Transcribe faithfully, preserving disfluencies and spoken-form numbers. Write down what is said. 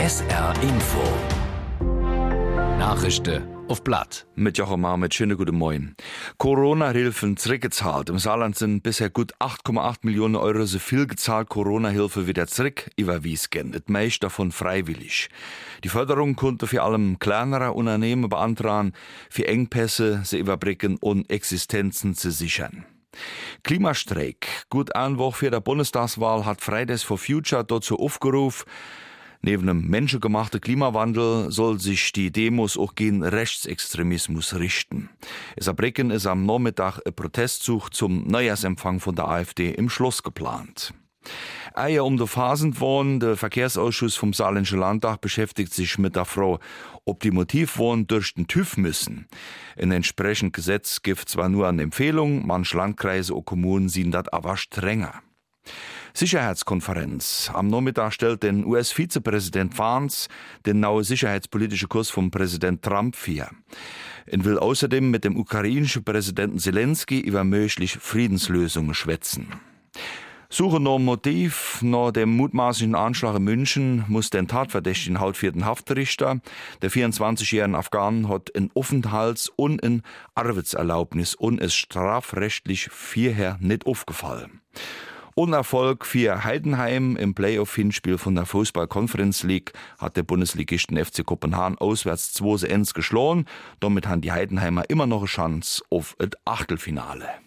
S R Info. Nachrichten auf Blatt. Mit Jochen Marmit, schönen guten Morgen. Corona-Hilfen zurückgezahlt. Im Saarland sind bisher gut acht Komma acht Millionen Euro so viel gezahlt Corona-Hilfe wieder zurück überwiesen. Das meiste davon freiwillig. Die Förderung konnte vor allem kleinere Unternehmen beantragen, für Engpässe zu überbrücken und Existenzen zu sichern. Klimastreik. Gut ein Woche für der Bundestagswahl hat Fridays for Future dazu aufgerufen. Neben dem menschengemachten Klimawandel soll sich die Demos auch gegen Rechtsextremismus richten. In Saarbrücken ist am Nachmittag ein Protestzug zum Neujahrsempfang von der AfD im Schloss geplant. Eier um die Phasen wohnen, der Verkehrsausschuss vom Saarländischen Landtag beschäftigt sich mit der Frage, ob die Motivwohnen durch den TÜV müssen. Ein entsprechendes Gesetz gibt zwar nur eine Empfehlung, manche Landkreise und Kommunen sehen das aber strenger. Sicherheitskonferenz. Am Nachmittag stellt den U S-Vizepräsident Vance den neuen sicherheitspolitischen Kurs vom Präsident Trump vor. Er will außerdem mit dem ukrainischen Präsidenten Zelensky über mögliche Friedenslösungen schwätzen. Suche nach Motiv. Nach dem mutmaßlichen Anschlag in München muss den Tatverdächtigen haut für den Haftrichter. Der vierundzwanzigjährige Afghan hat ein Aufenthalts- und ein Arbeitserlaubnis und ist strafrechtlich vorher nicht aufgefallen. Unerfolg für Heidenheim im Playoff-Hinspiel von der Fußball-Conference League hat der Bundesligisten F C Kopenhagen auswärts zwei zu eins geschlagen. Damit haben die Heidenheimer immer noch eine Chance auf das Achtelfinale.